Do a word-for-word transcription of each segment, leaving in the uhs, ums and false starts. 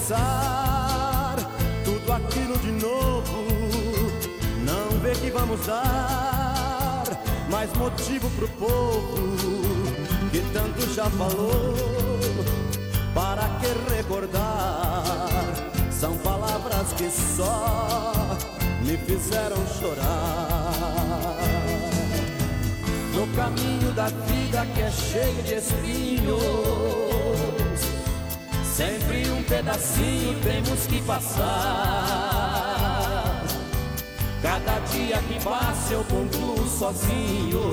recomeçar tudo aquilo de novo. Não vê que vamos dar mais motivo pro povo que tanto já falou. Para que recordar? São palavras que só me fizeram chorar. No caminho da vida que é cheio de espinhos, sempre um pedacinho temos que passar. Cada dia que passa eu concluo sozinho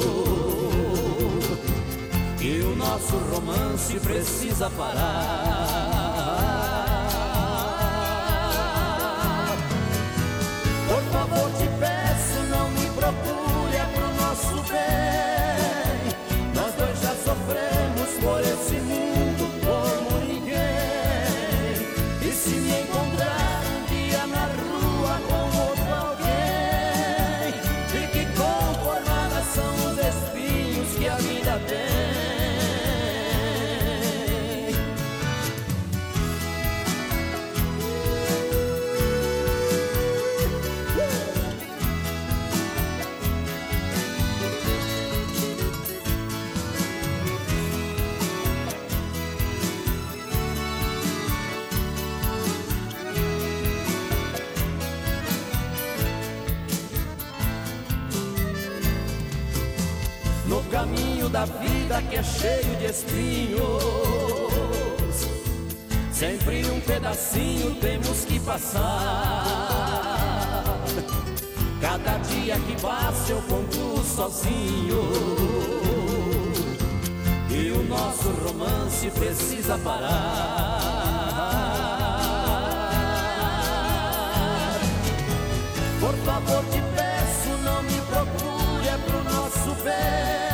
que o nosso romance precisa parar. Por favor te peço, não me procure, é pro nosso bem. Nós dois já sofremos por esse mundo como ninguém. E se me encontrar um dia na rua com outro alguém, fique conformada, são os espinhos que a vida tem. No caminho da vida que é cheio de espinhos, sempre um pedacinho temos que passar. Cada dia que passa eu concluo sozinho e o nosso romance precisa parar. Por favor te peço, não me procure, é pro nosso bem.